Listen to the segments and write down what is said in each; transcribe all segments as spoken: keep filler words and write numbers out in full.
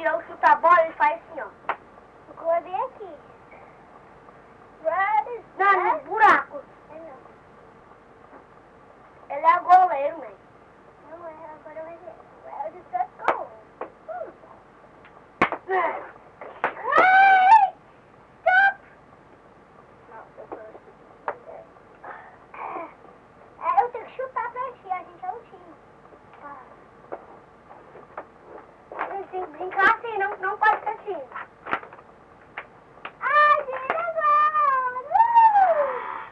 eu chuto a bola, ele faz assim, ó. O gol é bem aqui. Não, no buraco. É não. Ele é goleiro, mãe. Não é, agora vai ser. Well, the just go. É. Ai! Stop! Não, eu tô... É, eu tenho que chutar pra ti, a gente é um time. Tá. A gente tem que brincar assim, não, não pode ser assim. Ai, gente, agora!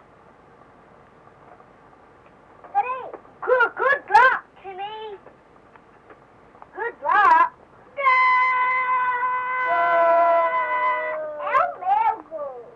Peraí. Good, good luck to me. Good luck. É o meu gol.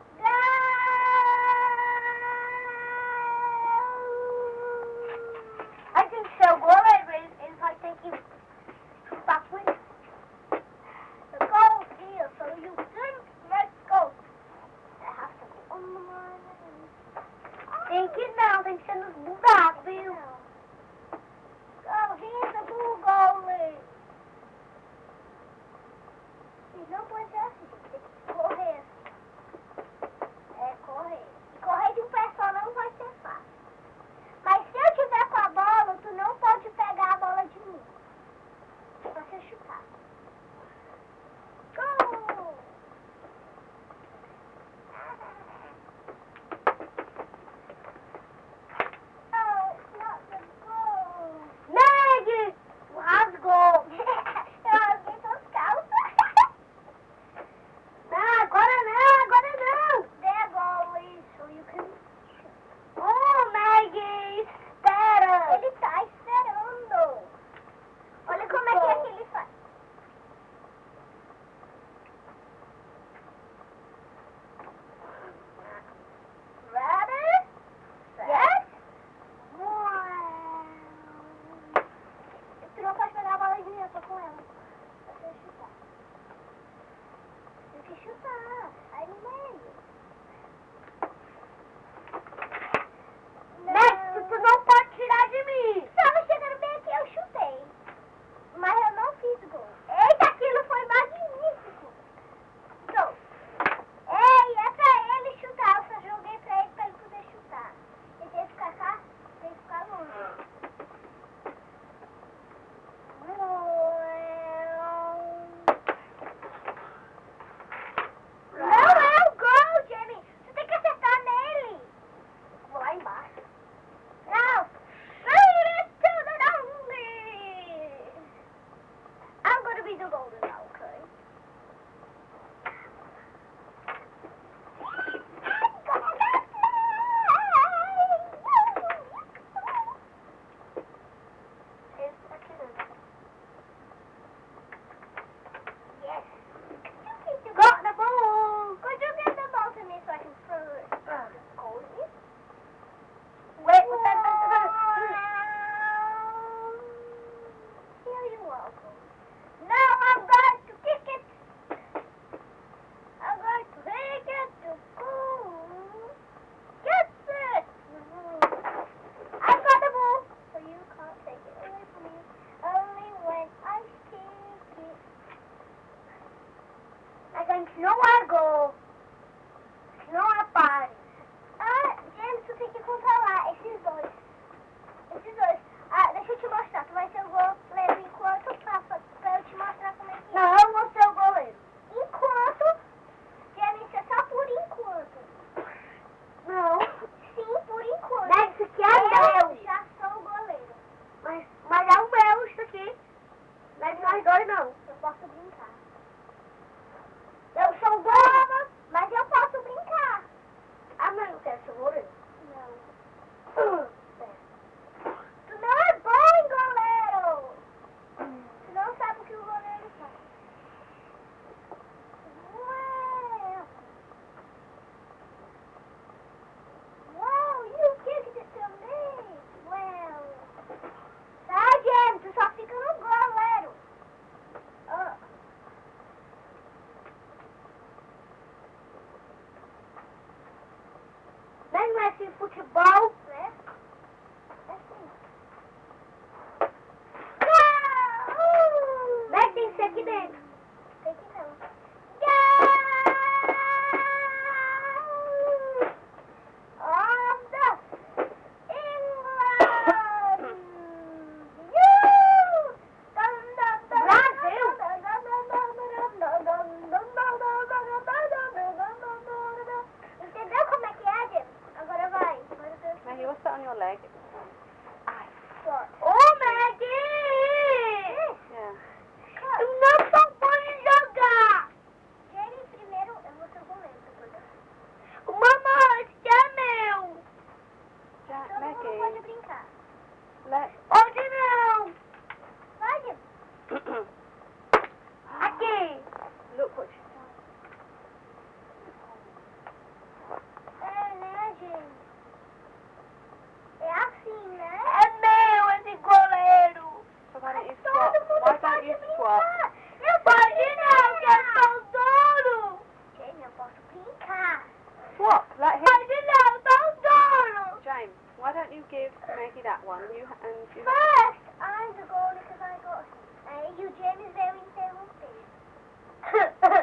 I think so. Goleiro, ele, ele vai ter que chutar com ele. The goal here, so you can let's go. I have to go on the line. Tem que não, tem que ser nos buracos, viu? Go, here's the blue goalie. E não pode ser assim, tem que correr. É, correr. E correr de um pé só não vai ser fácil. Mas se eu tiver com a bola, tu não pode pegar a bola de mim. Só você chutar. Go! Oh, it's not the goal. Meg! Rasgou. Eu rasguei suas calças. Não, agora não, agora não. There, goalie, so you can... Oh, Meg, espera. Ele tá esperando. Olha como é que é que ele faz. Ready? Yes? Wow. Tu não pode pegar a bola de mim, eu tô com ela. Você chutar. Tem que chutar. Aí no meio. Meg, tu não pode tirar de mim. Estava chegando bem aqui, eu chutei. Mas eu não fiz gol. Eita, aquilo foi magnífico. Go. Ei, é pra ele chutar. Eu só joguei pra ele pra ele poder chutar. Ele tem que ficar cá, tem que ficar longe. Não é o gol, Jamie. Você tem que acertar nele. Vou lá embaixo. Now, shoot it to the goalie. I'm going to be the goalie now, okay? Ele tá tirando. Yes. Got the ball. Could you give the ball to me so I can throw it? Ah. Goalie? Wait, what's that? Here you are, goalie. Now I'm going to kick it. I'm going to take it to goal. Get it. I've got the ball. So you can't take it away from me. Only when I kick it. A gente não largou. Não apare. Ah, James, tu tem que controlar esses dois. Esses dois. Ah, deixa eu te mostrar. Tu vai ser o goleiro enquanto passa. Pra eu te mostrar como é que é. Não, eu vou ser o goleiro. Enquanto. James, é só por enquanto. Não. Sim, por enquanto. Meg, isso aqui é Eu meu. já sou o goleiro. Mas, mas é o meu isso aqui. Não é de nós dois, não. Eu posso brincar. Eu sou o goleiro. Mas eu posso brincar. Ah, mas eu quero ser o goleiro. Não. Tu não é bom em goleiro. Tu não sabe o que o goleiro faz. Uau! Uau, you kicked it to me! Uau! Tá, James, tu só fica no goleiro. Ah. Nem não é assim futebol. Né? Assim. Nem tem que ser aqui dentro. Why don't you give Maggie that one? You and you. First, I'm the goalie because I got him. Uh, you James very, very big.